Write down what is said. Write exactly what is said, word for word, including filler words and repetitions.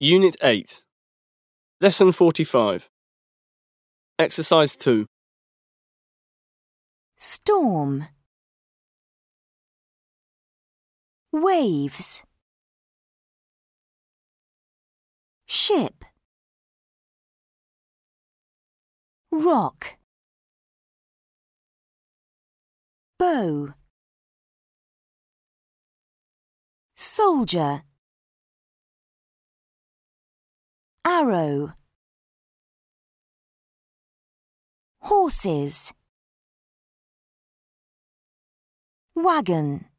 Unit eight. Lesson forty-five. Exercise two. Storm. Waves. Ship. Rock. Bow. Soldier. Arrow. Horses. Wagon.